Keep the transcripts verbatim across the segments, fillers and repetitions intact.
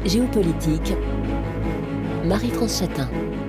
Géopolitique, Marie-France Chatin.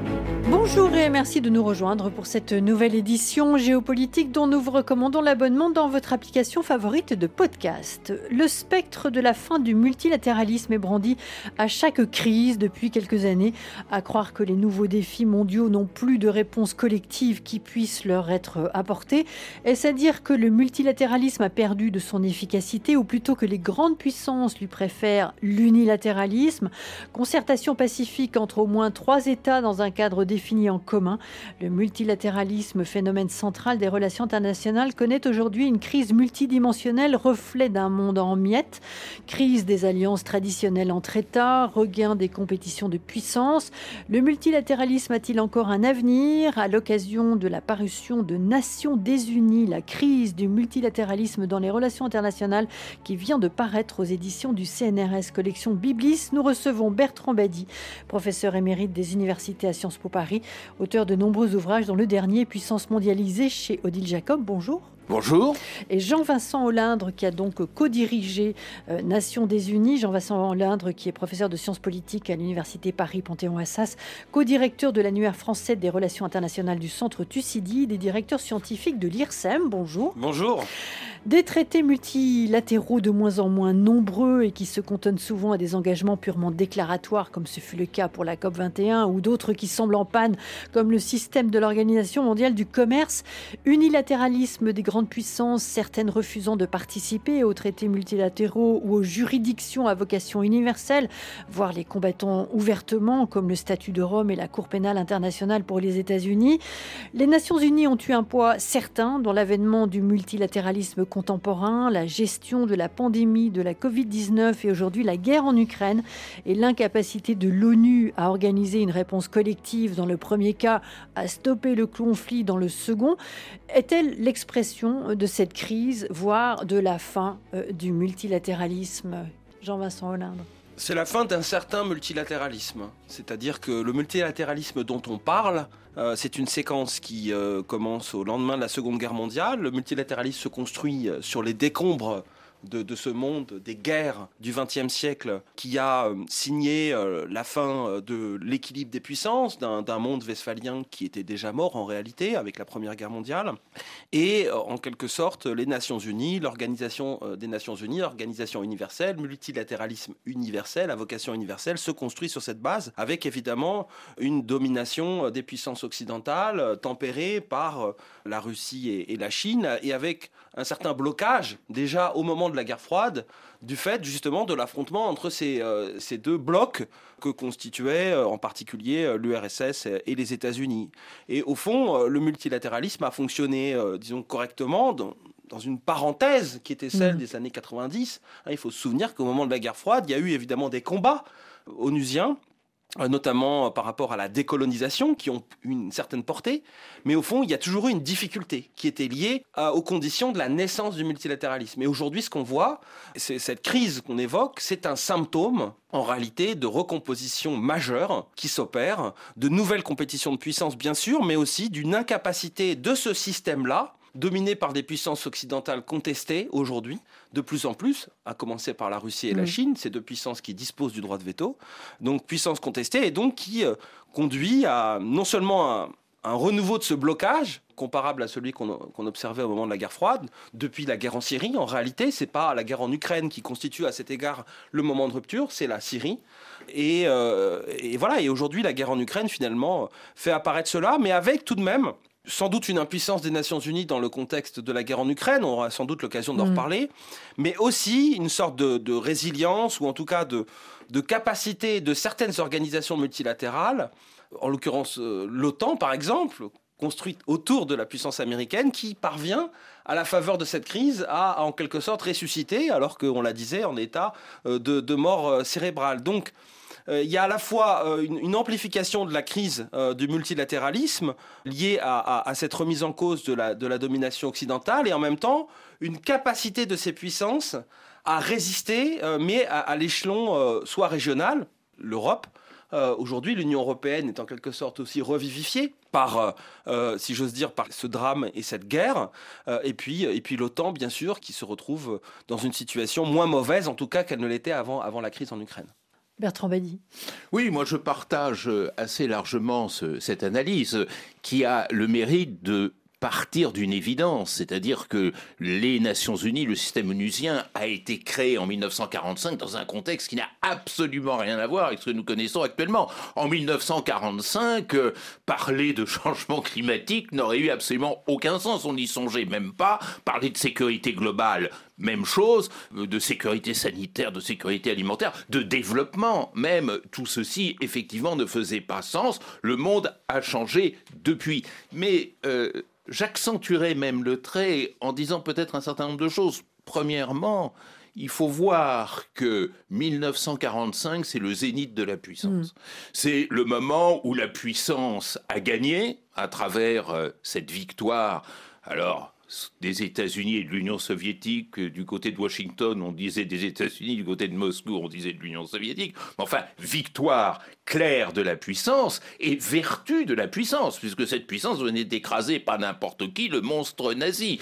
Bonjour et merci de nous rejoindre pour cette nouvelle édition géopolitique dont nous vous recommandons l'abonnement dans votre application favorite de podcast. Le spectre de la fin du multilatéralisme est brandi à chaque crise depuis quelques années, à croire que les nouveaux défis mondiaux n'ont plus de réponse collective qui puisse leur être apportée. Est-ce à dire que le multilatéralisme a perdu de son efficacité ou plutôt que les grandes puissances lui préfèrent l'unilatéralisme? Concertation pacifique entre au moins trois États dans un cadre défini en commun. Le multilatéralisme, phénomène central des relations internationales, connaît aujourd'hui une crise multidimensionnelle, reflet d'un monde en miettes. Crise des alliances traditionnelles entre États, regain des compétitions de puissance. Le multilatéralisme a-t-il encore un avenir? À l'occasion de la parution de Nations désunies, la crise du multilatéralisme dans les relations internationales qui vient de paraître aux éditions du C N R S collection Biblis, nous recevons Bertrand Badi, professeur émérite des universités à Sciences Po Paris, auteur de nombreux ouvrages dont le dernier, Puissance mondialisée, chez Odile Jacob. Bonjour. Bonjour. Et Jean-Vincent Olindre, qui a donc co-dirigé euh, Nations désunies. Jean-Vincent Olindre, qui est professeur de sciences politiques à l'Université Paris-Panthéon-Assas, co-directeur de l'annuaire français des relations internationales du Centre Thucydide et directeur scientifique de l'I R S E M. Bonjour. Bonjour. Des traités multilatéraux de moins en moins nombreux et qui se cantonnent souvent à des engagements purement déclaratoires, comme ce fut le cas pour la COP vingt et un, ou d'autres qui semblent en panne, comme le système de l'Organisation mondiale du commerce. Unilatéralisme des grandes puissances, certaines refusant de participer aux traités multilatéraux ou aux juridictions à vocation universelle, voire les combattant ouvertement, comme le statut de Rome et la Cour pénale internationale pour les États-Unis. Les Nations unies ont eu un poids certain dans l'avènement du multilatéralisme contemporain, la gestion de la pandémie de la covid dix-neuf et aujourd'hui la guerre en Ukraine et l'incapacité de l'ONU à organiser une réponse collective dans le premier cas, à stopper le conflit dans le second. Est-elle l'expression de cette crise, voire de la fin du multilatéralisme? Jean-Vincent Olindre. C'est la fin d'un certain multilatéralisme. C'est-à-dire que le multilatéralisme dont on parle, euh, c'est une séquence qui euh, commence au lendemain de la Seconde Guerre mondiale. Le multilatéralisme se construit sur les décombres De, de ce monde des guerres du vingtième siècle qui a euh, signé euh, la fin de l'équilibre des puissances, d'un, d'un monde westphalien qui était déjà mort en réalité avec la Première Guerre mondiale. Et euh, en quelque sorte, les Nations Unies, l'Organisation euh, des Nations Unies, Organisation universelle, multilatéralisme universel, à vocation universelle, se construit sur cette base avec évidemment une domination des puissances occidentales euh, tempérée par euh, la Russie et, et la Chine et avec un certain blocage déjà au moment de la guerre froide, du fait justement de l'affrontement entre ces, euh, ces deux blocs que constituaient euh, en particulier euh, l'U R S S et les États-Unis. Et au fond, euh, le multilatéralisme a fonctionné, euh, disons, correctement dans, dans une parenthèse qui était celle mmh. des années quatre-vingt-dix. Hein, il faut se souvenir qu'au moment de la guerre froide, il y a eu évidemment des combats onusiens, notamment par rapport à la décolonisation, qui ont une certaine portée. Mais au fond, il y a toujours eu une difficulté qui était liée à, aux conditions de la naissance du multilatéralisme. Et aujourd'hui, ce qu'on voit, c'est cette crise qu'on évoque, c'est un symptôme, en réalité, de recomposition majeure qui s'opère, de nouvelles compétitions de puissance, bien sûr, mais aussi d'une incapacité de ce système-là, dominé par des puissances occidentales contestées aujourd'hui, de plus en plus, à commencer par la Russie et la Chine, ces deux puissances qui disposent du droit de veto, donc puissances contestées, et donc qui euh, conduit à non seulement un, un renouveau de ce blocage, comparable à celui qu'on, qu'on observait au moment de la guerre froide, depuis la guerre en Syrie. En réalité, ce n'est pas la guerre en Ukraine qui constitue à cet égard le moment de rupture, c'est la Syrie. Et, euh, et voilà, et aujourd'hui, la guerre en Ukraine, finalement, fait apparaître cela, mais avec tout de même sans doute une impuissance des Nations Unies dans le contexte de la guerre en Ukraine, on aura sans doute l'occasion d'en mmh. reparler, mais aussi une sorte de, de résilience, ou en tout cas de, de capacité de certaines organisations multilatérales, en l'occurrence euh, l'OTAN par exemple, construite autour de la puissance américaine, qui parvient, à la faveur de cette crise, à, à en quelque sorte ressusciter, alors qu'on la disait en état euh, de, de mort euh, cérébrale. Donc, il euh, y a à la fois euh, une, une amplification de la crise euh, du multilatéralisme liée à, à, à cette remise en cause de la, de la domination occidentale et en même temps une capacité de ces puissances à résister, euh, mais à, à l'échelon euh, soit régional, l'Europe. Euh, aujourd'hui, l'Union européenne est en quelque sorte aussi revivifiée par, euh, euh, si j'ose dire, par ce drame et cette guerre. Euh, et puis, et puis l'OTAN, bien sûr, qui se retrouve dans une situation moins mauvaise, en tout cas, qu'elle ne l'était avant, avant la crise en Ukraine. Bertrand Badi. Oui, moi je partage assez largement ce, cette analyse qui a le mérite de partir d'une évidence, c'est-à-dire que les Nations Unies, le système onusien, a été créé en mille neuf cent quarante-cinq dans un contexte qui n'a absolument rien à voir avec ce que nous connaissons actuellement. En mille neuf cent quarante-cinq, euh, parler de changement climatique n'aurait eu absolument aucun sens. On n'y songeait même pas. Parler de sécurité globale, même chose, de sécurité sanitaire, de sécurité alimentaire, de développement même. Tout ceci, effectivement, ne faisait pas sens. Le monde a changé depuis. Mais euh, j'accentuerai même le trait en disant peut-être un certain nombre de choses. Premièrement, il faut voir que mille neuf cent quarante-cinq, c'est le zénith de la puissance. Mmh. C'est le moment où la puissance a gagné à travers euh, cette victoire. Alors, des États-Unis et de l'Union soviétique, du côté de Washington, on disait des États-Unis, du côté de Moscou, on disait de l'Union soviétique. Enfin, victoire claire de la puissance et vertu de la puissance, puisque cette puissance venait d'écraser pas n'importe qui, le monstre nazi.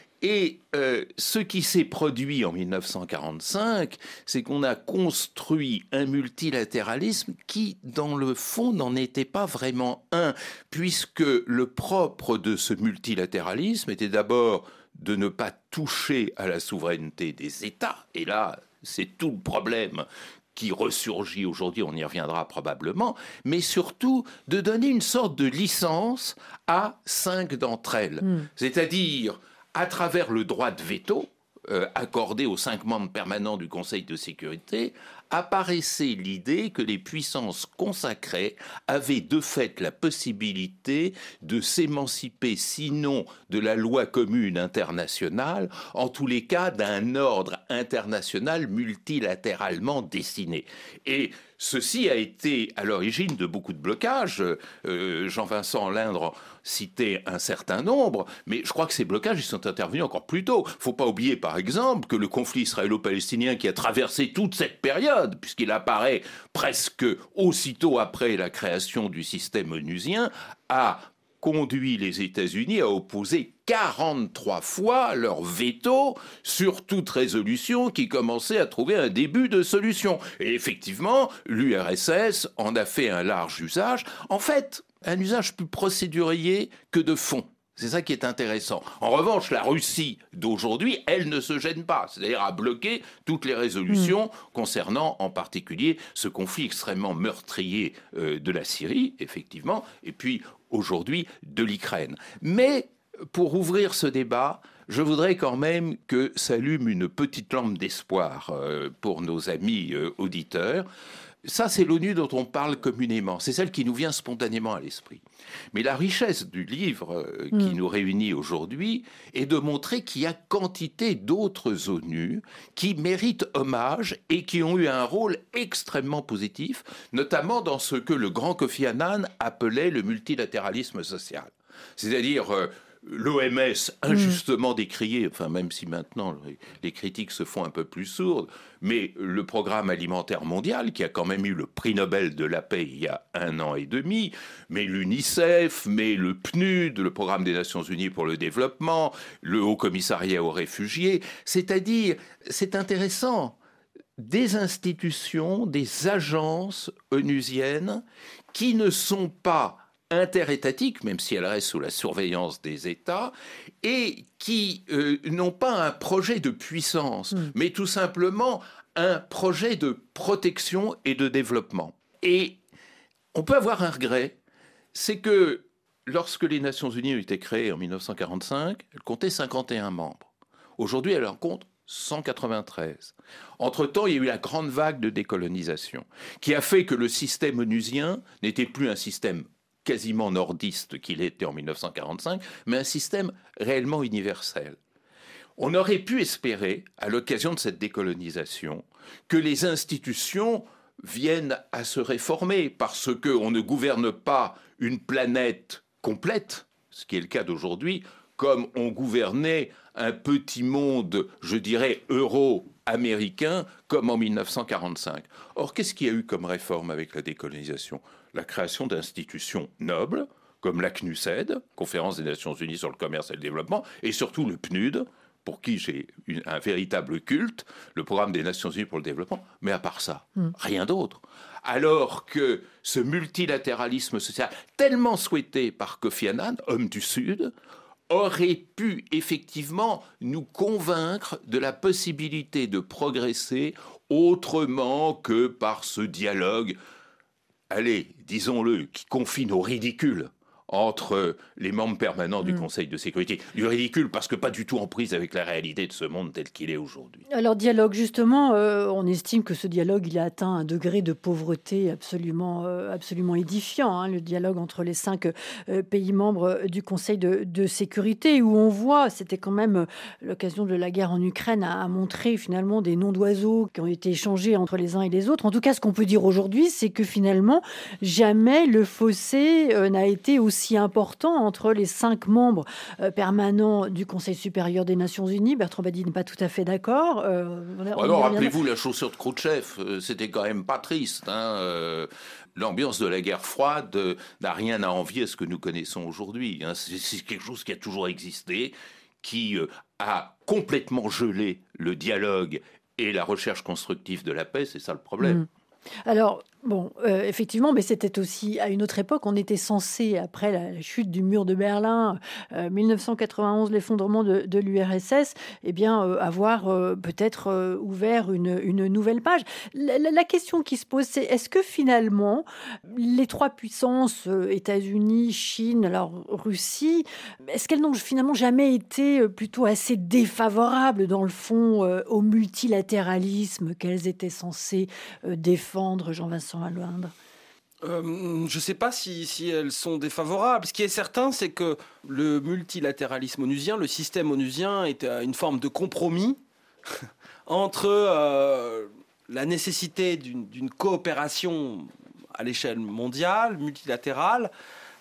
Et euh, ce qui s'est produit en mille neuf cent quarante-cinq, c'est qu'on a construit un multilatéralisme qui, dans le fond, n'en était pas vraiment un, puisque le propre de ce multilatéralisme était d'abord de ne pas toucher à la souveraineté des États. Et là, c'est tout le problème qui ressurgit aujourd'hui, on y reviendra probablement, mais surtout de donner une sorte de licence à cinq d'entre elles. Mmh. C'est-à-dire à travers le droit de veto euh, accordé aux cinq membres permanents du Conseil de sécurité, apparaissait l'idée que les puissances consacrées avaient de fait la possibilité de s'émanciper, sinon de la loi commune internationale, en tous les cas d'un ordre international multilatéralement dessiné. Et ceci a été à l'origine de beaucoup de blocages. Euh, Jean-Vincent Lindre citait un certain nombre, mais je crois que ces blocages ils sont intervenus encore plus tôt. Il ne faut pas oublier, par exemple, que le conflit israélo-palestinien qui a traversé toute cette période, puisqu'il apparaît presque aussitôt après la création du système onusien, a conduit les États-Unis à opposer quarante-trois fois leur veto sur toute résolution qui commençait à trouver un début de solution. Et effectivement, l'U R S S en a fait un large usage. En fait, un usage plus procédurier que de fond. C'est ça qui est intéressant. En revanche, la Russie d'aujourd'hui, elle ne se gêne pas, c'est-à-dire à bloquer toutes les résolutions mmh. concernant en particulier ce conflit extrêmement meurtrier euh, de la Syrie, effectivement, et puis aujourd'hui de l'Ukraine. Mais pour ouvrir ce débat, je voudrais quand même que s'allume une petite lampe d'espoir euh, pour nos amis euh, auditeurs. Ça, c'est l'ONU dont on parle communément. C'est celle qui nous vient spontanément à l'esprit. Mais la richesse du livre euh, mmh. qui nous réunit aujourd'hui est de montrer qu'il y a quantité d'autres ONU qui méritent hommage et qui ont eu un rôle extrêmement positif, notamment dans ce que le grand Kofi Annan appelait le multilatéralisme social. C'est-à-dire euh, l'O M S injustement mmh. décrié, enfin même si maintenant les critiques se font un peu plus sourdes, mais le Programme alimentaire mondial, qui a quand même eu le prix Nobel de la paix il y a un an et demi, mais l'UNICEF, mais le P N U D, le Programme des Nations Unies pour le développement, le Haut Commissariat aux réfugiés, c'est-à-dire, c'est intéressant, des institutions, des agences onusiennes qui ne sont pas interétatiques, même si elles restent sous la surveillance des États, et qui euh, n'ont pas un projet de puissance, mmh. mais tout simplement un projet de protection et de développement. Et on peut avoir un regret, c'est que lorsque les Nations Unies ont été créées en mille neuf cent quarante-cinq, elles comptaient cinquante et un membres. Aujourd'hui, elles en comptent cent quatre-vingt-treize. Entre-temps, il y a eu la grande vague de décolonisation, qui a fait que le système onusien n'était plus un système quasiment nordiste qu'il était en mille neuf cent quarante-cinq, mais un système réellement universel. On aurait pu espérer, à l'occasion de cette décolonisation, que les institutions viennent à se réformer, parce qu'on ne gouverne pas une planète complète, ce qui est le cas d'aujourd'hui, comme on gouvernait un petit monde, je dirais, euro-américain, comme en mille neuf cent quarante-cinq. Or, qu'est-ce qu'il y a eu comme réforme avec la décolonisation ? La création d'institutions nobles, comme la C N U S E D, Conférence des Nations Unies sur le commerce et le développement, et surtout le P N U D, pour qui j'ai une, un véritable culte, le programme des Nations Unies pour le développement, mais à part ça, mm. rien d'autre. Alors que ce multilatéralisme social, tellement souhaité par Kofi Annan, homme du Sud, aurait pu effectivement nous convaincre de la possibilité de progresser autrement que par ce dialogue, allez, disons-le, qui confine au ridicule entre les membres permanents du mmh. Conseil de sécurité. Du ridicule parce que pas du tout en prise avec la réalité de ce monde tel qu'il est aujourd'hui. Alors dialogue, justement, euh, on estime que ce dialogue, il a atteint un degré de pauvreté absolument, euh, absolument édifiant, hein, le dialogue entre les cinq euh, pays membres du Conseil de, de sécurité, où on voit, c'était quand même l'occasion de la guerre en Ukraine, à, à montrer finalement des noms d'oiseaux qui ont été échangés entre les uns et les autres. En tout cas, ce qu'on peut dire aujourd'hui, c'est que finalement, jamais le fossé euh, n'a été aussi si important entre les cinq membres euh, permanents du Conseil supérieur des Nations Unies. Bertrand Badi n'est pas tout à fait d'accord. Euh, on Alors, rappelez-vous la chaussure de Khrouchtchev, euh, c'était quand même pas triste. Hein, euh, l'ambiance de la guerre froide euh, n'a rien à envier à ce que nous connaissons aujourd'hui. Hein. C'est, c'est quelque chose qui a toujours existé, qui euh, a complètement gelé le dialogue et la recherche constructive de la paix. C'est ça le problème. Mmh. Alors, bon, euh, effectivement, mais c'était aussi à une autre époque. On était censé, après la, la chute du mur de Berlin, euh, mille neuf cent quatre-vingt-onze, l'effondrement de, de l'U R S S, eh bien, euh, avoir euh, peut-être euh, ouvert une, une nouvelle page. La, la, la question qui se pose, c'est est-ce que finalement, les trois puissances, euh, États-Unis, Chine, alors Russie, est-ce qu'elles n'ont finalement jamais été plutôt assez défavorables, dans le fond, euh, au multilatéralisme qu'elles étaient censées euh, défendre, Jean-Vincent Aloindre? Euh, je ne sais pas si, si elles sont défavorables. Ce qui est certain, c'est que le multilatéralisme onusien, le système onusien, est une forme de compromis entre euh, la nécessité d'une, d'une coopération à l'échelle mondiale, multilatérale,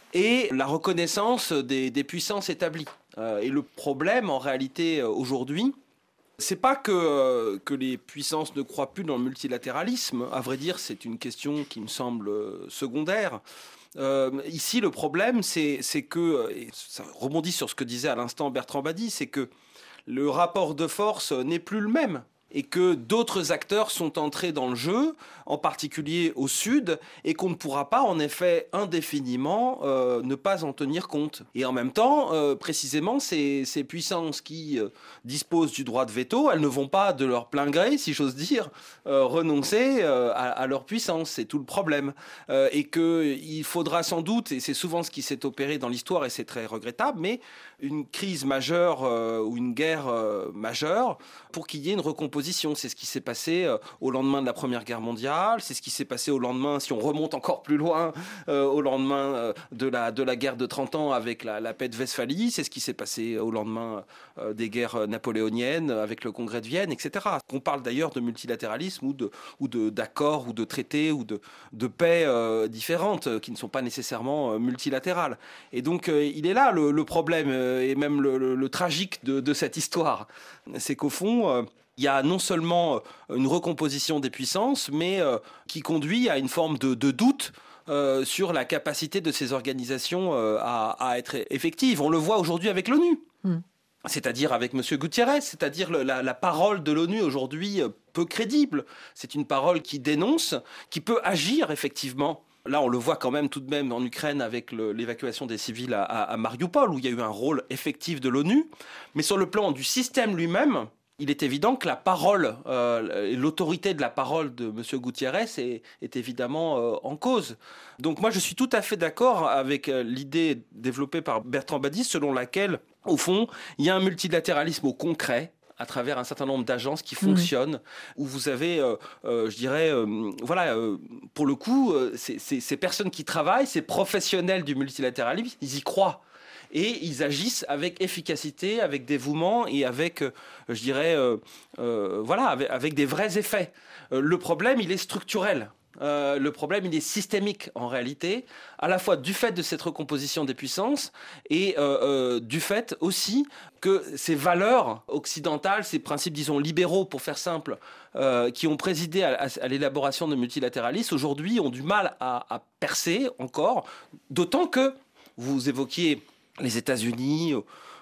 et la reconnaissance des, des puissances établies. Euh, et le problème, en réalité, aujourd'hui, c'est pas que, euh, que les puissances ne croient plus dans le multilatéralisme. À vrai dire, c'est une question qui me semble secondaire. Euh, ici, le problème, c'est, c'est que, et ça rebondit sur ce que disait à l'instant Bertrand Badi, c'est que le rapport de force n'est plus le même. Et que d'autres acteurs sont entrés dans le jeu, en particulier au Sud, et qu'on ne pourra pas, en effet, indéfiniment, euh, ne pas en tenir compte. Et en même temps, euh, précisément, ces, ces puissances qui euh, disposent du droit de veto, elles ne vont pas, de leur plein gré, si j'ose dire, euh, renoncer euh, à, à leur puissance. C'est tout le problème. Euh, et qu'il faudra sans doute, et c'est souvent ce qui s'est opéré dans l'histoire, et c'est très regrettable, mais une crise majeure euh, ou une guerre euh, majeure pour qu'il y ait une recomposition. C'est ce qui s'est passé euh, au lendemain de la Première Guerre mondiale, c'est ce qui s'est passé au lendemain, si on remonte encore plus loin, euh, au lendemain euh, de, la, de la guerre de trente ans avec la, la paix de Westphalie, c'est ce qui s'est passé au lendemain euh, des guerres napoléoniennes avec le Congrès de Vienne, et cetera. On parle d'ailleurs de multilatéralisme ou, de, ou de, d'accords ou de traités ou de, de paix euh, différentes euh, qui ne sont pas nécessairement euh, multilatérales. Et donc euh, il est là le, le problème euh, et même le, le, le tragique de, de cette histoire. C'est qu'au fond... Euh, il y a non seulement une recomposition des puissances, mais euh, qui conduit à une forme de, de doute euh, sur la capacité de ces organisations euh, à, à être effectives. On le voit aujourd'hui avec l'ONU, mmh. c'est-à-dire avec M. Guterres, c'est-à-dire le, la, la parole de l'ONU aujourd'hui euh, peu crédible. C'est une parole qui dénonce, qui peut agir effectivement. Là, on le voit quand même tout de même en Ukraine avec le, l'évacuation des civils à, à, à Mariupol, où il y a eu un rôle effectif de l'ONU. Mais sur le plan du système lui-même, il est évident que la parole, euh, l'autorité de la parole de M. Guterres est, est évidemment euh, en cause. Donc moi, je suis tout à fait d'accord avec euh, l'idée développée par Bertrand Badi, selon laquelle, au fond, il y a un multilatéralisme au concret, à travers un certain nombre d'agences qui fonctionnent, mmh. où vous avez, euh, euh, je dirais, euh, voilà, euh, pour le coup, euh, c'est, c'est, ces personnes qui travaillent, ces professionnels du multilatéralisme, ils y croient. Et ils agissent avec efficacité, avec dévouement et avec, euh, je dirais, euh, euh, voilà, avec, avec des vrais effets. Euh, le problème, il est structurel. Euh, le problème, il est systémique en réalité, à la fois du fait de cette recomposition des puissances et euh, euh, du fait aussi que ces valeurs occidentales, ces principes, disons, libéraux, pour faire simple, euh, qui ont présidé à, à, à l'élaboration de multilatéralisme, aujourd'hui ont du mal à, à percer encore, d'autant que vous évoquiez les États-Unis,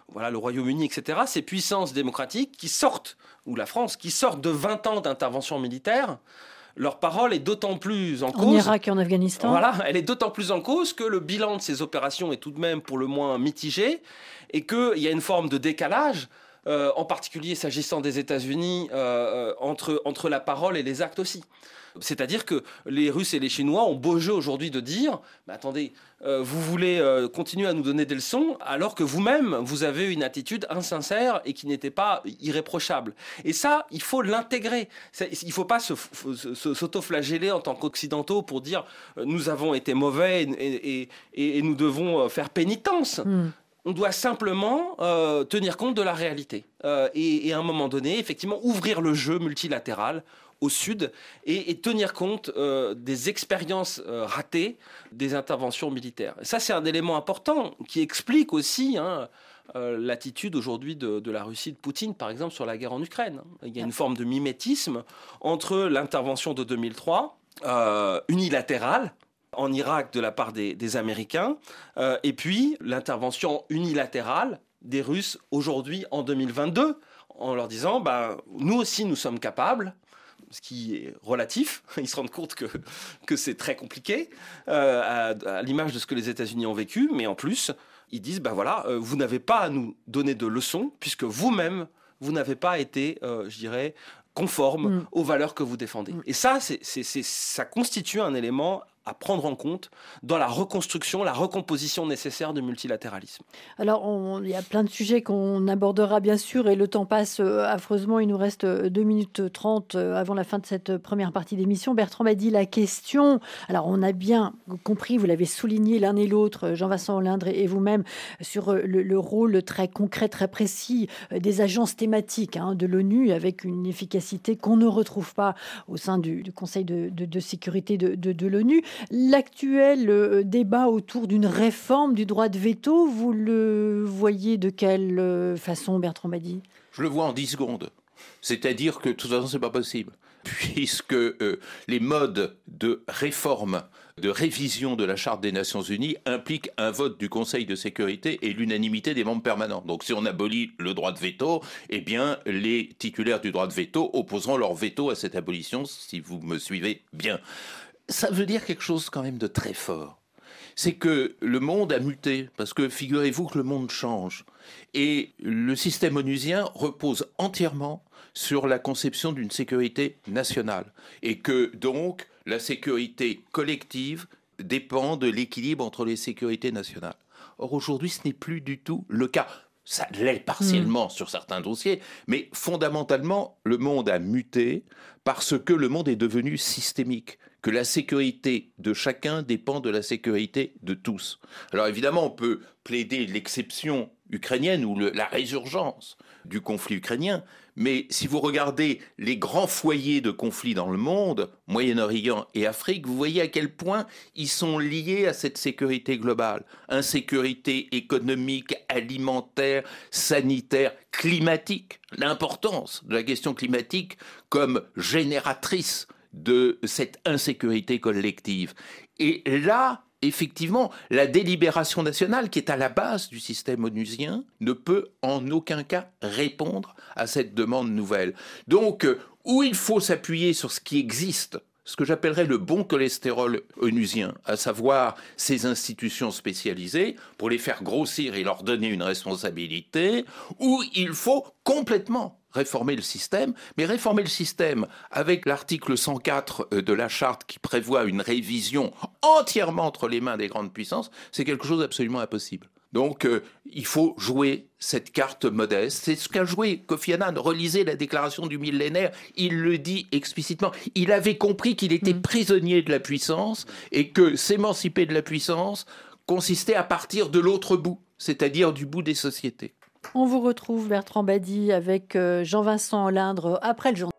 voilà, le Royaume-Uni, et cetera, ces puissances démocratiques qui sortent, ou la France, qui sortent de vingt ans d'intervention militaire, leur parole est d'autant plus en cause... En Irak et en Afghanistan. Voilà, elle est d'autant plus en cause que le bilan de ces opérations est tout de même pour le moins mitigé et qu'il y a une forme de décalage, euh, en particulier s'agissant des États-Unis, euh, entre, entre la parole et les actes aussi. C'est-à-dire que les Russes et les Chinois ont beau jeu aujourd'hui de dire bah, « Attendez, euh, vous voulez euh, continuer à nous donner des leçons alors que vous-même, vous avez une attitude insincère et qui n'était pas irréprochable. » Et ça, il faut l'intégrer. Il ne faut pas se, se, s'autoflageller en tant qu'Occidentaux pour dire euh, « Nous avons été mauvais et, et, et, et nous devons faire pénitence. Mm. » On doit simplement euh, tenir compte de la réalité. Euh, et, et à un moment donné, effectivement, ouvrir le jeu multilatéral au sud et, et tenir compte euh, des expériences euh, ratées des interventions militaires. Et ça, c'est un élément important qui explique aussi hein, euh, l'attitude aujourd'hui de, de la Russie de Poutine, par exemple, sur la guerre en Ukraine. Il y a une forme de mimétisme entre l'intervention de deux mille trois, euh, unilatérale, en Irak de la part des, des Américains, euh, et puis l'intervention unilatérale des Russes aujourd'hui en deux mille vingt-deux, en leur disant bah, « nous aussi nous sommes capables », ce qui est relatif, ils se rendent compte que, que c'est très compliqué, euh, à, à l'image de ce que les États-Unis ont vécu, mais en plus, ils disent, ben voilà, euh, vous n'avez pas à nous donner de leçons, puisque vous-même, vous n'avez pas été, euh, je dirais, conforme mmh. aux valeurs que vous défendez. Mmh. Et ça, c'est, c'est, c'est, ça constitue un élément à prendre en compte dans la reconstruction, la recomposition nécessaire du multilatéralisme. Alors, on, il y a plein de sujets qu'on abordera bien sûr et le temps passe euh, affreusement. Il nous reste deux minutes trente euh, avant la fin de cette première partie d'émission. Bertrand Badi, la question, alors on a bien compris, vous l'avez souligné l'un et l'autre, Jean-Vincent Olindre et vous-même, sur le, le rôle très concret, très précis des agences thématiques hein, de l'ONU avec une efficacité qu'on ne retrouve pas au sein du, du Conseil de, de, de sécurité de, de, de l'ONU. L'actuel euh, débat autour d'une réforme du droit de veto, vous le voyez de quelle euh, façon, Bertrand Badi ? Je le vois en dix secondes. C'est-à-dire que de toute façon, ce n'est pas possible. Puisque euh, les modes de réforme, de révision de la Charte des Nations Unies impliquent un vote du Conseil de sécurité et l'unanimité des membres permanents. Donc si on abolit le droit de veto, eh bien les titulaires du droit de veto opposeront leur veto à cette abolition, si vous me suivez bien. Ça veut dire quelque chose quand même de très fort. C'est que le monde a muté, parce que figurez-vous que le monde change. Et le système onusien repose entièrement sur la conception d'une sécurité nationale. Et que donc la sécurité collective dépend de l'équilibre entre les sécurités nationales. Or aujourd'hui, ce n'est plus du tout le cas. Ça l'est partiellement mmh. sur certains dossiers, mais fondamentalement, le monde a muté parce que le monde est devenu systémique, que la sécurité de chacun dépend de la sécurité de tous. Alors évidemment, on peut plaider l'exception ukrainienne ou le, la résurgence du conflit ukrainien, mais si vous regardez les grands foyers de conflits dans le monde, Moyen-Orient et Afrique, vous voyez à quel point ils sont liés à cette sécurité globale. Insécurité économique, alimentaire, sanitaire, climatique. L'importance de la question climatique comme génératrice de cette insécurité collective. Et là, effectivement, la délibération nationale, qui est à la base du système onusien, ne peut en aucun cas répondre à cette demande nouvelle. Donc, où il faut s'appuyer sur ce qui existe, ce que j'appellerais le bon cholestérol onusien, à savoir ces institutions spécialisées, pour les faire grossir et leur donner une responsabilité, où il faut complètement réformer le système, mais réformer le système avec l'article cent quatre de la Charte qui prévoit une révision entièrement entre les mains des grandes puissances, c'est quelque chose d'absolument impossible. Donc, euh, il faut jouer cette carte modeste. C'est ce qu'a joué Kofi Annan. Relisez la déclaration du millénaire, il le dit explicitement. Il avait compris qu'il était mmh. prisonnier de la puissance et que s'émanciper de la puissance consistait à partir de l'autre bout, c'est-à-dire du bout des sociétés. On vous retrouve, Bertrand Badi, avec euh, Jean-Vincent Olindre après le journal.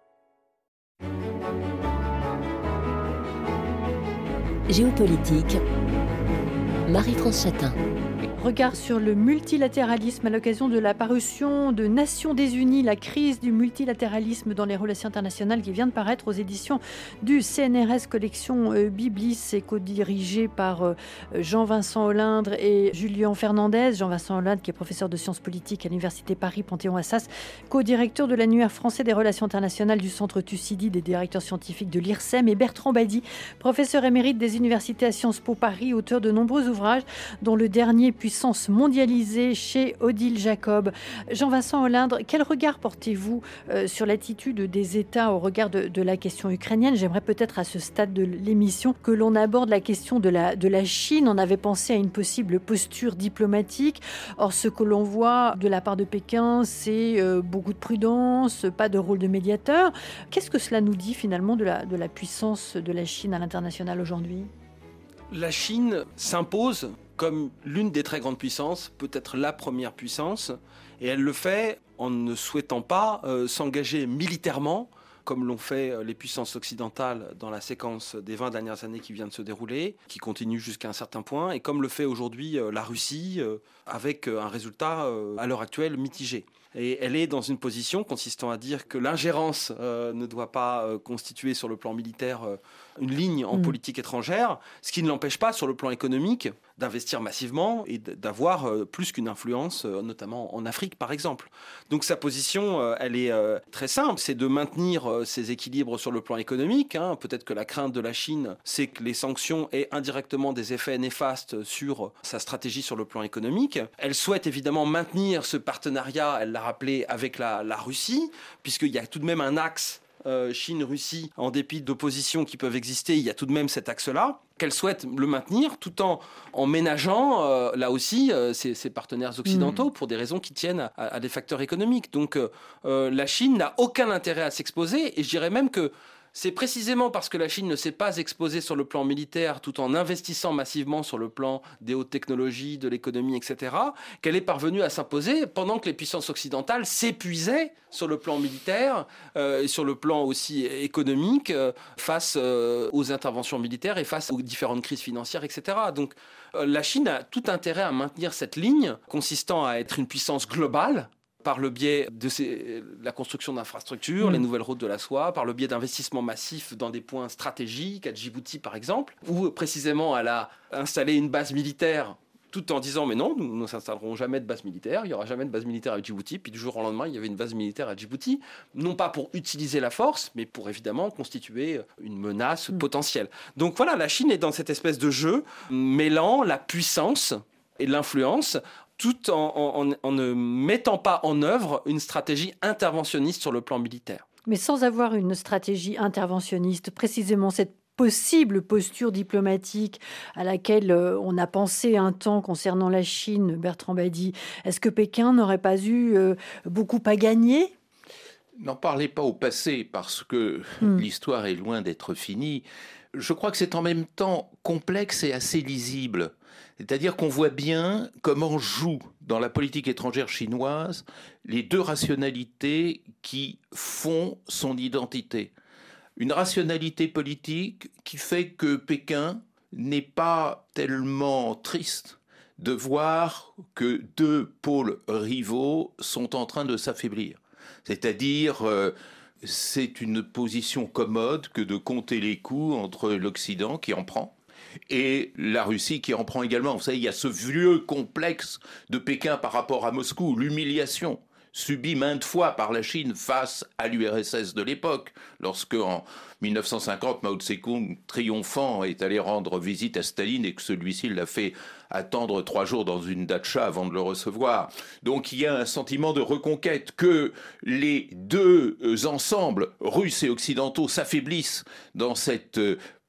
Géopolitique, Marie-France Chatin. regard sur le multilatéralisme à l'occasion de la parution de Nations Unies, la crise du multilatéralisme dans les relations internationales qui vient de paraître aux éditions du C N R S, collection Biblis, et co-dirigée par Jean-Vincent Olindre et Julien Fernandez. Jean-Vincent Olindre qui est professeur de sciences politiques à l'Université Paris Panthéon-Assas, co-directeur de l'annuaire français des relations internationales du Centre Thucydide et directeur scientifique de l'I R S E M, et Bertrand Badi, professeur émérite des universités à Sciences Po Paris, auteur de nombreux ouvrages, dont le dernier Puissance mondialisée chez Odile Jacob. Jean-Vincent Olindre, quel regard portez-vous euh, sur l'attitude des États au regard de, de la question ukrainienne ? J'aimerais peut-être à ce stade de l'émission que l'on aborde la question de la, de la Chine. On avait pensé à une possible posture diplomatique. Or, ce que l'on voit de la part de Pékin, c'est euh, beaucoup de prudence, pas de rôle de médiateur. Qu'est-ce que cela nous dit finalement de la, de la puissance de la Chine à l'international aujourd'hui ? La Chine s'impose comme l'une des très grandes puissances, peut-être la première puissance, et elle le fait en ne souhaitant pas euh, s'engager militairement, comme l'ont fait les puissances occidentales dans la séquence des vingt dernières années qui vient de se dérouler, qui continue jusqu'à un certain point, et comme le fait aujourd'hui euh, la Russie, euh, avec un résultat euh, à l'heure actuelle mitigé. Et elle est dans une position consistant à dire que l'ingérence euh, ne doit pas euh, constituer sur le plan militaire euh, une ligne en mmh. politique étrangère, ce qui ne l'empêche pas sur le plan économique d'investir massivement et d'avoir euh, plus qu'une influence, euh, notamment en Afrique par exemple. Donc sa position, euh, elle est euh, très simple, c'est de maintenir euh, ses équilibres sur le plan économique. Hein. Peut-être que la crainte de la Chine, c'est que les sanctions aient indirectement des effets néfastes sur sa stratégie sur le plan économique. Elle souhaite évidemment maintenir ce partenariat, elle l'a rappelé, avec la, la Russie, puisqu'il y a tout de même un axe euh, Chine-Russie, en dépit d'oppositions qui peuvent exister, il y a tout de même cet axe-là, qu'elle souhaite le maintenir tout en, en ménageant, euh, là aussi, euh, ses, ses partenaires occidentaux mmh. pour des raisons qui tiennent à, à des facteurs économiques. Donc euh, euh, la Chine n'a aucun intérêt à s'exposer, et je dirais même que c'est précisément parce que la Chine ne s'est pas exposée sur le plan militaire tout en investissant massivement sur le plan des hautes technologies, de l'économie, et cetera, qu'elle est parvenue à s'imposer pendant que les puissances occidentales s'épuisaient sur le plan militaire euh, et sur le plan aussi économique euh, face euh, aux interventions militaires et face aux différentes crises financières, et cetera. Donc euh, la Chine a tout intérêt à maintenir cette ligne consistant à être une puissance globale, par le biais de ces, la construction d'infrastructures, mmh. les nouvelles routes de la soie, par le biais d'investissements massifs dans des points stratégiques, à Djibouti par exemple, où précisément elle a installé une base militaire tout en disant mais non, nous ne s'installerons jamais de base militaire, il n'y aura jamais de base militaire à Djibouti, puis du jour au lendemain il y avait une base militaire à Djibouti, non pas pour utiliser la force, mais pour évidemment constituer une menace mmh. potentielle. Donc voilà, la Chine est dans cette espèce de jeu mêlant la puissance et l'influence, tout en, en, en ne mettant pas en œuvre une stratégie interventionniste sur le plan militaire. Mais sans avoir une stratégie interventionniste, précisément cette possible posture diplomatique à laquelle on a pensé un temps concernant la Chine, Bertrand Badi, est-ce que Pékin n'aurait pas eu beaucoup à gagner ? N'en parlez pas au passé, parce que hmm. l'histoire est loin d'être finie. Je crois que c'est en même temps complexe et assez lisible. C'est-à-dire qu'on voit bien comment jouent dans la politique étrangère chinoise les deux rationalités qui font son identité. Une rationalité politique qui fait que Pékin n'est pas tellement triste de voir que deux pôles rivaux sont en train de s'affaiblir. C'est-à-dire, euh, c'est une position commode que de compter les coups entre l'Occident qui en prend et la Russie qui en prend également. Vous savez, il y a ce vieux complexe de Pékin par rapport à Moscou, l'humiliation subie maintes fois par la Chine face à l'U R S S de l'époque, lorsque en dix-neuf cent cinquante, Mao Tse-tung, triomphant, est allé rendre visite à Staline et que celui-ci l'a fait attendre trois jours dans une datcha avant de le recevoir. Donc il y a un sentiment de reconquête, que les deux ensembles, russes et occidentaux, s'affaiblissent dans cette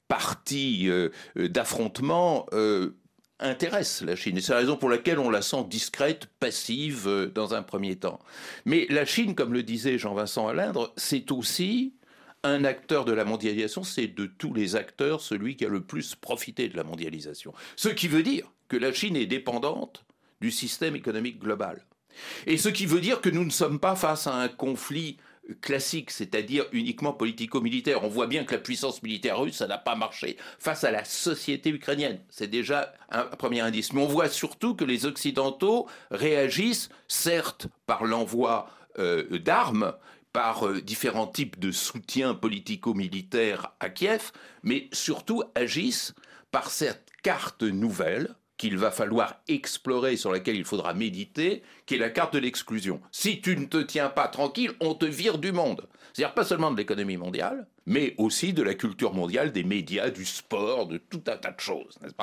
partie euh, d'affrontement euh, intéresse la Chine. Et c'est la raison pour laquelle on la sent discrète, passive euh, dans un premier temps. Mais la Chine, comme le disait Jean-Vincent Olindre, c'est aussi un acteur de la mondialisation, c'est de tous les acteurs celui qui a le plus profité de la mondialisation. Ce qui veut dire que la Chine est dépendante du système économique global. Et ce qui veut dire que nous ne sommes pas face à un conflit classique, c'est-à-dire uniquement politico-militaire. On voit bien que la puissance militaire russe, ça n'a pas marché face à la société ukrainienne. C'est déjà un premier indice. Mais on voit surtout que les Occidentaux réagissent, certes, par l'envoi euh, d'armes, par euh, différents types de soutien politico-militaire à Kiev, mais surtout agissent par cette carte nouvelle qu'il va falloir explorer, sur laquelle il faudra méditer, qui est la carte de l'exclusion. Si tu ne te tiens pas tranquille, on te vire du monde. C'est-à-dire pas seulement de l'économie mondiale, mais aussi de la culture mondiale, des médias, du sport, de tout un tas de choses, n'est-ce pas ?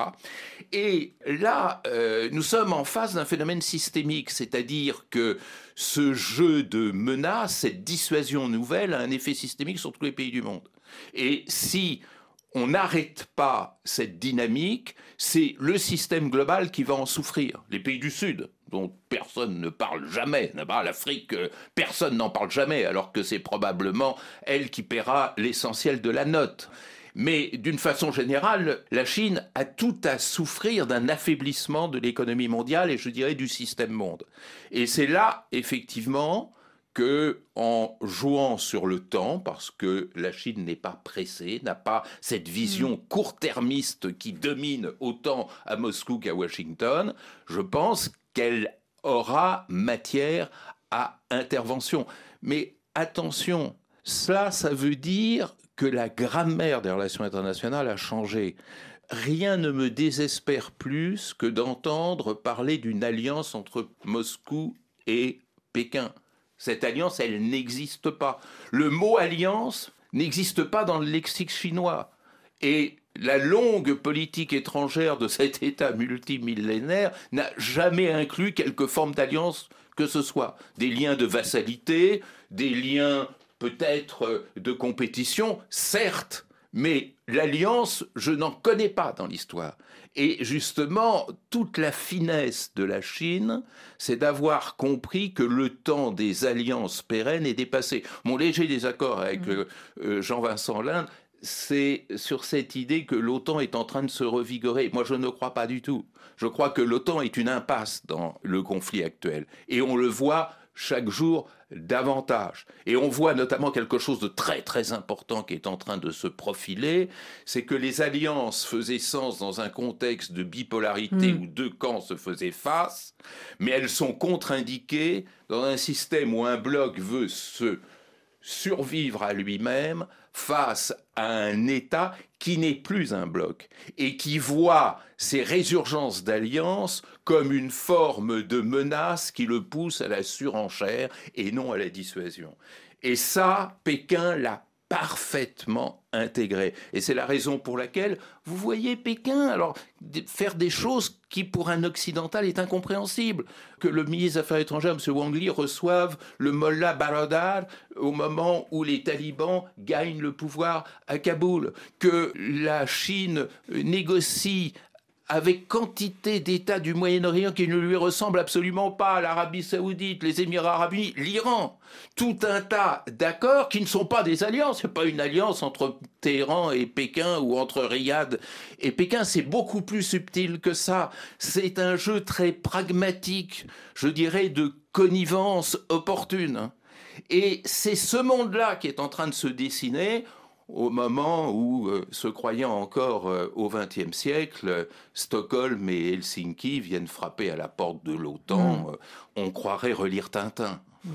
Et là, euh, nous sommes en face d'un phénomène systémique, c'est-à-dire que ce jeu de menaces, cette dissuasion nouvelle a un effet systémique sur tous les pays du monde. Et si on n'arrête pas cette dynamique, c'est le système global qui va en souffrir. Les pays du Sud, dont personne ne parle jamais, l'Afrique, personne n'en parle jamais, alors que c'est probablement elle qui paiera l'essentiel de la note. Mais d'une façon générale, la Chine a tout à souffrir d'un affaiblissement de l'économie mondiale et je dirais du système monde. Et c'est là, effectivement, que en jouant sur le temps, parce que la Chine n'est pas pressée, n'a pas cette vision court-termiste qui domine autant à Moscou qu'à Washington, je pense qu'elle aura matière à intervention. Mais attention, cela, ça veut dire que la grammaire des relations internationales a changé. Rien ne me désespère plus que d'entendre parler d'une alliance entre Moscou et Pékin. Cette alliance, elle n'existe pas. Le mot alliance n'existe pas dans le lexique chinois. Et la longue politique étrangère de cet État multimillénaire n'a jamais inclus quelque forme d'alliance que ce soit. Des liens de vassalité, des liens peut-être de compétition, certes, mais l'alliance, je n'en connais pas dans l'histoire. Et justement, toute la finesse de la Chine, c'est d'avoir compris que le temps des alliances pérennes est dépassé. Mon léger désaccord avec mmh. euh, Jean-Vincent Linde, c'est sur cette idée que l'OTAN est en train de se revigorer. Moi, je ne crois pas du tout. Je crois que l'OTAN est une impasse dans le conflit actuel. Et on le voit chaque jour davantage. Et on voit notamment quelque chose de très très important qui est en train de se profiler, c'est que les alliances faisaient sens dans un contexte de bipolarité mmh. où deux camps se faisaient face, mais elles sont contre-indiquées dans un système où un bloc veut se survivre à lui-même face à un État qui n'est plus un bloc et qui voit ces résurgences d'alliances comme une forme de menace qui le pousse à la surenchère et non à la dissuasion. Et ça, Pékin l'a parfaitement intégré. Et c'est la raison pour laquelle vous voyez Pékin alors, faire des choses qui, pour un occidental, est incompréhensible. Que le ministre des Affaires étrangères, M. Wang Li, reçoive le Mollah Baradar au moment où les talibans gagnent le pouvoir à Kaboul. Que la Chine négocie avec quantité d'États du Moyen-Orient qui ne lui ressemblent absolument pas, l'Arabie Saoudite, les Émirats Arabes Unis, l'Iran, tout un tas d'accords qui ne sont pas des alliances. C'est pas une alliance entre Téhéran et Pékin ou entre Riyad et Pékin, c'est beaucoup plus subtil que ça. C'est un jeu très pragmatique, je dirais de connivence opportune. Et c'est ce monde-là qui est en train de se dessiner au moment où, euh, se croyant encore euh, au vingtième siècle, euh, Stockholm et Helsinki viennent frapper à la porte de l'OTAN. Mmh. Euh, on croirait relire Tintin. Mmh.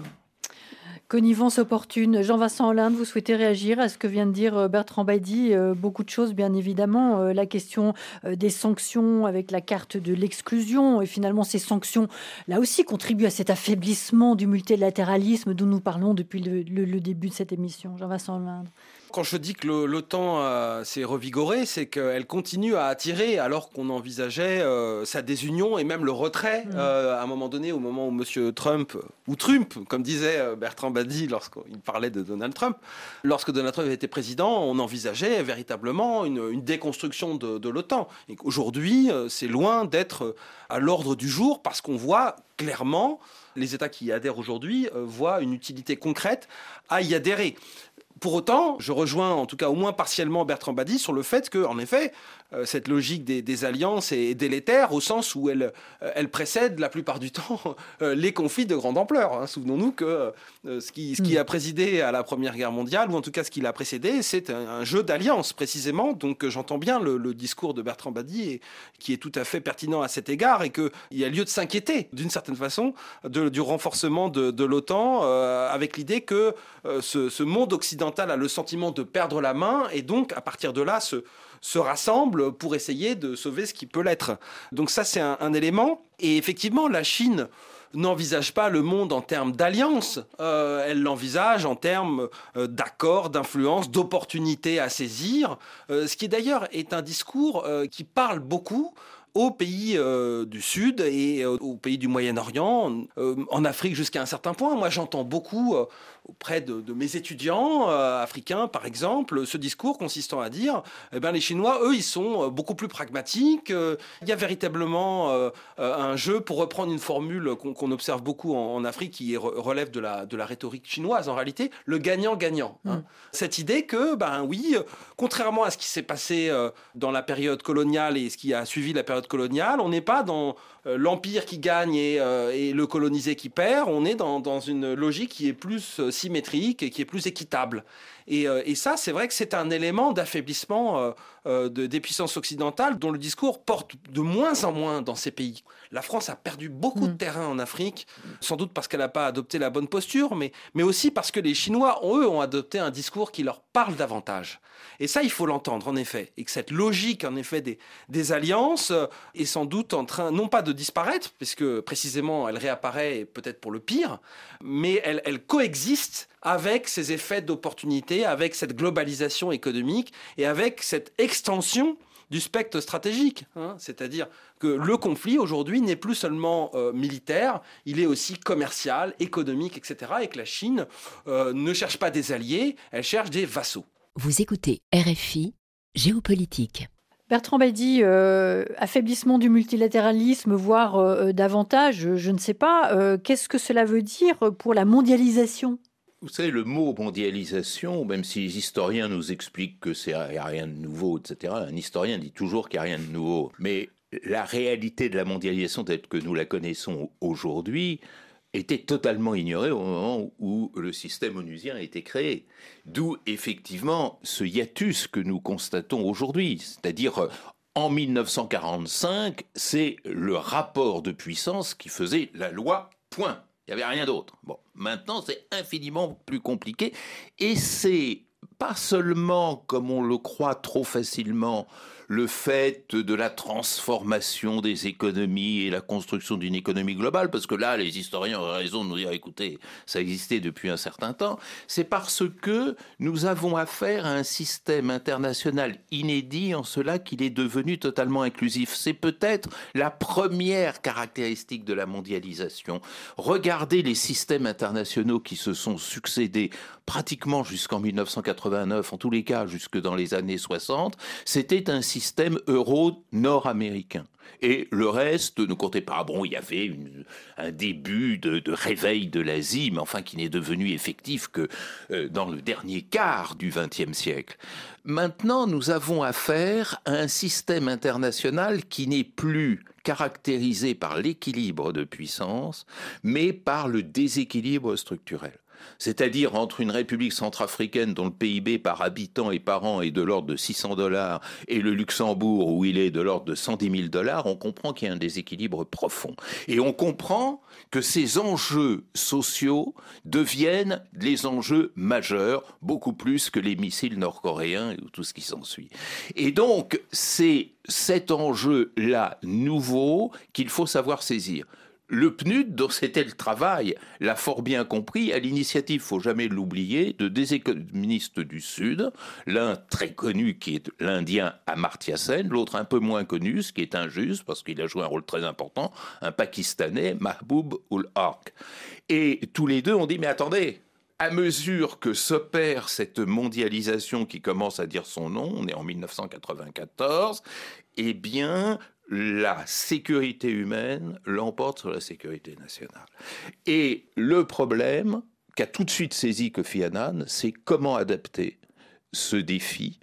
Connivence opportune. Jean-Vincent Hollande, vous souhaitez réagir à ce que vient de dire Bertrand Badi ? euh, Beaucoup de choses, bien évidemment. Euh, la question euh, des sanctions avec la carte de l'exclusion. Et finalement, ces sanctions, là aussi, contribuent à cet affaiblissement du multilatéralisme dont nous parlons depuis le, le, le début de cette émission. Jean-Vincent Hollande. Quand je dis que le, l'OTAN euh, s'est revigorée, c'est qu'elle continue à attirer alors qu'on envisageait euh, sa désunion et même le retrait mmh. euh, à un moment donné, au moment où M. Trump, ou Trump, comme disait Bertrand Badi lorsqu'il parlait de Donald Trump, lorsque Donald Trump était président, on envisageait véritablement une, une déconstruction de, de l'OTAN. Et aujourd'hui, euh, c'est loin d'être à l'ordre du jour parce qu'on voit clairement les États qui y adhèrent aujourd'hui euh, voient une utilité concrète à y adhérer. Pour autant, je rejoins en tout cas au moins partiellement Bertrand Badi sur le fait que, en effet, euh, cette logique des, des alliances est délétère au sens où elle, euh, elle précède la plupart du temps euh, les conflits de grande ampleur. Hein. Souvenons-nous que euh, ce, qui, ce qui a présidé à la Première Guerre mondiale, ou en tout cas ce qui l'a précédé, c'est un, un jeu d'alliances précisément. Donc euh, j'entends bien le, le discours de Bertrand Badi et, qui est tout à fait pertinent à cet égard et qu'il y a lieu de s'inquiéter d'une certaine façon de, du renforcement de, de l'OTAN euh, avec l'idée que euh, ce, ce monde occidental a le sentiment de perdre la main et donc à partir de là se, se rassemble pour essayer de sauver ce qui peut l'être. Donc ça c'est un, un élément. Et effectivement la Chine n'envisage pas le monde en termes d'alliance, euh, elle l'envisage en termes euh, d'accords, d'influence, d'opportunités à saisir, euh, ce qui d'ailleurs est un discours euh, qui parle beaucoup aux pays euh, du Sud et euh, aux pays du Moyen-Orient, euh, en Afrique jusqu'à un certain point. Moi, j'entends beaucoup euh, auprès de, de mes étudiants euh, africains, par exemple, ce discours consistant à dire eh ben, les Chinois, eux, ils sont beaucoup plus pragmatiques. Euh, il y a véritablement euh, un jeu, pour reprendre une formule qu'on, qu'on observe beaucoup en, en Afrique, qui re- relève de la, de la rhétorique chinoise, en réalité, le gagnant-gagnant. Hein. Mmh. Cette idée que, ben oui, contrairement à ce qui s'est passé euh, dans la période coloniale et ce qui a suivi la période coloniale, on n'est pas dans euh, l'empire qui gagne et, euh, et le colonisé qui perd, on est dans, dans une logique qui est plus euh, symétrique et qui est plus équitable. Et, euh, et ça, c'est vrai que c'est un élément d'affaiblissement euh, euh, de, des puissances occidentales dont le discours porte de moins en moins dans ces pays. La France a perdu beaucoup mmh. de terrain en Afrique, sans doute parce qu'elle n'a pas adopté la bonne posture, mais, mais aussi parce que les Chinois, eux, ont adopté un discours qui leur parle davantage. Et ça, il faut l'entendre, en effet. Et que cette logique, en effet, des, des alliances euh, est sans doute en train, non pas de disparaître, puisque précisément, elle réapparaît peut-être pour le pire, mais elle, elle coexiste avec ces effets d'opportunité, avec cette globalisation économique et avec cette extension du spectre stratégique. Hein. C'est-à-dire que le conflit, aujourd'hui, n'est plus seulement euh, militaire, il est aussi commercial, économique, et cetera. Et que la Chine euh, ne cherche pas des alliés, elle cherche des vassaux. Vous écoutez R F I, Géopolitique. Bertrand Badi, euh, affaiblissement du multilatéralisme, voire euh, davantage, je ne sais pas. Euh, qu'est-ce que cela veut dire pour la mondialisation ? Vous savez, le mot mondialisation, même si les historiens nous expliquent que c'est n'y a rien de nouveau, et cetera, un historien dit toujours qu'il n'y a rien de nouveau. Mais la réalité de la mondialisation telle que nous la connaissons aujourd'hui était totalement ignorée au moment où le système onusien a été créé. D'où effectivement ce hiatus que nous constatons aujourd'hui, c'est-à-dire en mille neuf cent quarante-cinq, c'est le rapport de puissance qui faisait la loi, point. Il n'y avait rien d'autre. Bon, maintenant, c'est infiniment plus compliqué. Et c'est pas seulement, comme on le croit trop facilement, le fait de la transformation des économies et la construction d'une économie globale, parce que là, les historiens ont raison de nous dire, écoutez, ça existait depuis un certain temps, c'est parce que nous avons affaire à un système international inédit en cela qu'il est devenu totalement inclusif. C'est peut-être la première caractéristique de la mondialisation. Regardez les systèmes internationaux qui se sont succédés pratiquement jusqu'en mille neuf cent quatre-vingt-neuf, en tous les cas jusque dans les années soixante, c'était un système euro nord-américain. Et le reste ne comptait pas. Bon, il y avait une, un début de, de réveil de l'Asie, mais enfin qui n'est devenu effectif que euh, dans le dernier quart du vingtième siècle. Maintenant, nous avons affaire à un système international qui n'est plus caractérisé par l'équilibre de puissance, mais par le déséquilibre structurel. C'est-à-dire entre une république centrafricaine dont le P I B par habitant et par an est de l'ordre de six cents dollars et le Luxembourg où il est de l'ordre de cent dix mille dollars, on comprend qu'il y a un déséquilibre profond. Et on comprend que ces enjeux sociaux deviennent les enjeux majeurs, beaucoup plus que les missiles nord-coréens et tout ce qui s'ensuit. Et donc, c'est cet enjeu-là nouveau qu'il faut savoir saisir. Le P N U D, dont c'était le travail, l'a fort bien compris, à l'initiative, il ne faut jamais l'oublier, de deux économistes du Sud, l'un très connu qui est l'Indien Amartya Sen, l'autre un peu moins connu, ce qui est injuste parce qu'il a joué un rôle très important, un Pakistanais, Mahboub ul Haq. Et tous les deux ont dit, mais attendez, à mesure que s'opère cette mondialisation qui commence à dire son nom, on est en mille neuf cent quatre-vingt-quatorze, eh bien, la sécurité humaine l'emporte sur la sécurité nationale. Et le problème qu'a tout de suite saisi Kofi Annan, c'est comment adapter ce défi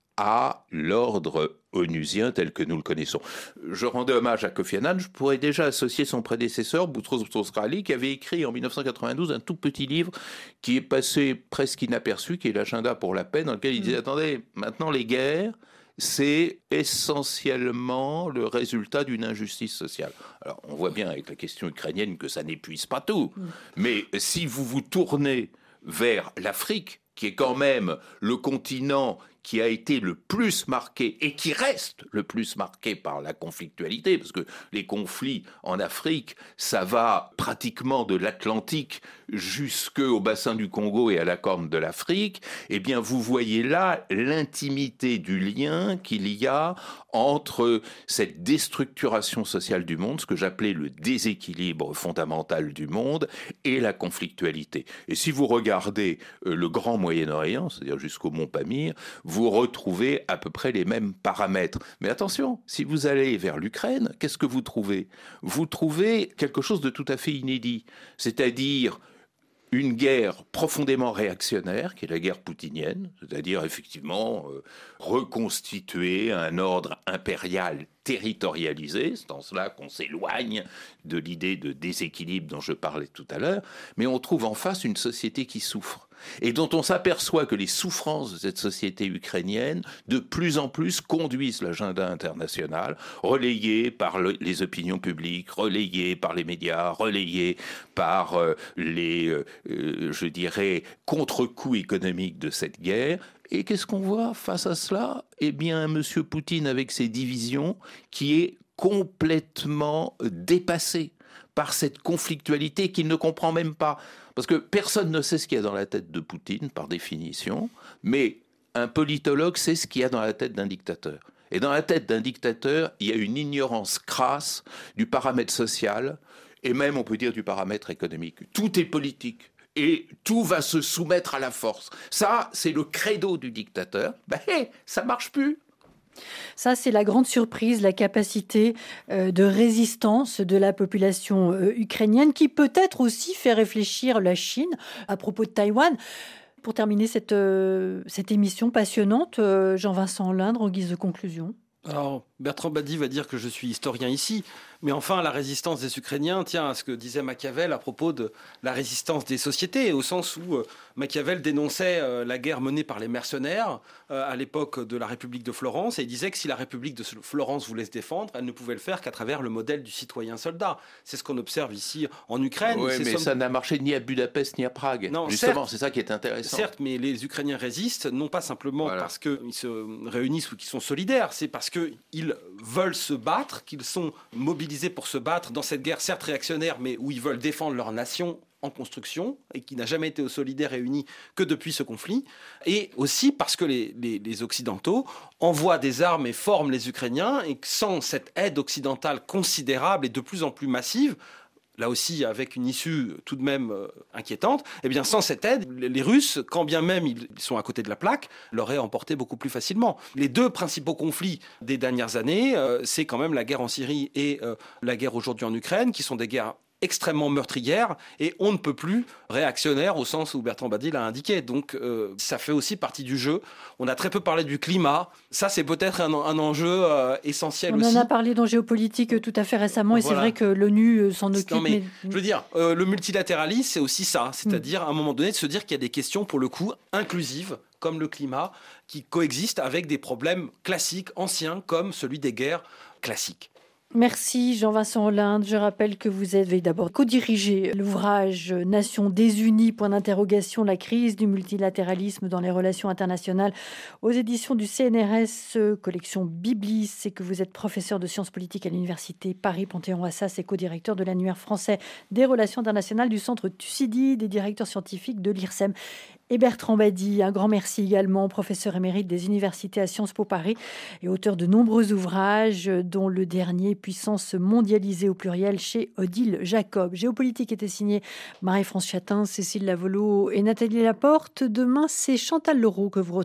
à l'ordre onusien tel que nous le connaissons. Je rendais hommage à Kofi Annan, je pourrais déjà associer son prédécesseur, Boutros Boutros-Ghali, qui avait écrit en dix-neuf cent quatre-vingt-douze un tout petit livre qui est passé presque inaperçu, qui est l'Agenda pour la paix, dans lequel il disait, mmh. attendez, maintenant les guerres, c'est essentiellement le résultat d'une injustice sociale. Alors, on voit bien avec la question ukrainienne que ça n'épuise pas tout, mmh. mais si vous vous tournez vers l'Afrique, qui est quand même le continent qui a été le plus marqué et qui reste le plus marqué par la conflictualité, parce que les conflits en Afrique, ça va pratiquement de l'Atlantique jusqu'au bassin du Congo et à la Corne de l'Afrique, eh bien vous voyez là l'intimité du lien qu'il y a entre cette déstructuration sociale du monde, ce que j'appelais le déséquilibre fondamental du monde, et la conflictualité. Et si vous regardez le Grand Moyen-Orient, c'est-à-dire jusqu'au Mont Pamir, vous retrouvez à peu près les mêmes paramètres. Mais attention, si vous allez vers l'Ukraine, qu'est-ce que vous trouvez ? Vous trouvez quelque chose de tout à fait inédit, c'est-à-dire une guerre profondément réactionnaire, qui est la guerre poutinienne, c'est-à-dire effectivement euh, reconstituer un ordre impérial territorialisé, c'est en cela qu'on s'éloigne de l'idée de déséquilibre dont je parlais tout à l'heure, mais on trouve en face une société qui souffre, et dont on s'aperçoit que les souffrances de cette société ukrainienne, de plus en plus, conduisent l'agenda international, relayé par le, les opinions publiques, relayé par les médias, relayé par euh, les, euh, je dirais, contre-coups économiques de cette guerre. Et qu'est-ce qu'on voit face à cela ? Eh bien, M. Poutine, avec ses divisions, qui est complètement dépassé par cette conflictualité qu'il ne comprend même pas. Parce que personne ne sait ce qu'il y a dans la tête de Poutine, par définition, mais un politologue sait ce qu'il y a dans la tête d'un dictateur. Et dans la tête d'un dictateur, il y a une ignorance crasse du paramètre social, et même, on peut dire, du paramètre économique. Tout est politique. Et tout va se soumettre à la force. Ça, c'est le credo du dictateur. Ben, ça marche plus. Ça, c'est la grande surprise, la capacité euh, de résistance de la population euh, ukrainienne, qui peut-être aussi fait réfléchir la Chine à propos de Taïwan. Pour terminer cette, euh, cette émission passionnante, euh, Jean-Vincent Lindre, en guise de conclusion. Alors, Bertrand Badi va dire que je suis historien ici, mais enfin, la résistance des Ukrainiens tient à ce que disait Machiavel à propos de la résistance des sociétés, au sens où euh, Machiavel dénonçait euh, la guerre menée par les mercenaires euh, à l'époque de la République de Florence, et il disait que si la République de Florence voulait se défendre, elle ne pouvait le faire qu'à travers le modèle du citoyen-soldat. C'est ce qu'on observe ici en Ukraine. Oui, mais somme... ça n'a marché ni à Budapest ni à Prague. Non, justement, certes, c'est ça qui est intéressant. Certes, mais les Ukrainiens résistent, non pas simplement voilà. parce qu'ils se réunissent ou qu'ils sont solidaires, c'est parce qu'ils veulent se battre, qu'ils sont mobilisés pour se battre dans cette guerre certes réactionnaire, mais où ils veulent défendre leur nation en construction et qui n'a jamais été solidaire et unie que depuis ce conflit, et aussi parce que les, les, les Occidentaux envoient des armes et forment les Ukrainiens, et que sans cette aide occidentale considérable et de plus en plus massive, là aussi avec une issue tout de même euh, inquiétante, eh bien sans cette aide, les Russes, quand bien même ils sont à côté de la plaque, l'auraient emporté beaucoup plus facilement. Les deux principaux conflits des dernières années, euh, c'est quand même la guerre en Syrie et euh, la guerre aujourd'hui en Ukraine, qui sont des guerres extrêmement meurtrière, et on ne peut plus réactionnaire au sens où Bertrand Badi l'a indiqué. Donc euh, ça fait aussi partie du jeu. On a très peu parlé du climat. Ça, c'est peut-être un, un enjeu euh, essentiel on aussi. On en a parlé dans Géopolitique tout à fait récemment, et voilà. C'est vrai que l'ONU s'en occupe. Non, mais, mais... Je veux dire, euh, le multilatéralisme, c'est aussi ça. C'est-à-dire, mm. à un moment donné, de se dire qu'il y a des questions, pour le coup, inclusives, comme le climat, qui coexistent avec des problèmes classiques, anciens, comme celui des guerres classiques. Merci Jean-Vincent Lindre. Je rappelle que vous avez d'abord co-dirigé l'ouvrage Nations désunies, point d'interrogation, la crise du multilatéralisme dans les relations internationales aux éditions du C N R S, collection Biblis, et que vous êtes professeur de sciences politiques à l'université Paris-Panthéon-Assas et co-directeur de l'annuaire français des relations internationales du centre Thucydide et directeur scientifique de l'I R S E M. Et Bertrand Badi, un grand merci également, professeur émérite des universités à Sciences Po Paris et auteur de nombreux ouvrages, dont le dernier, Puissance mondialisée au pluriel, chez Odile Jacob. Géopolitique était signé Marie-France Chatin, Cécile Lavolo et Nathalie Laporte. Demain, c'est Chantal Leroux que vous retrouvez.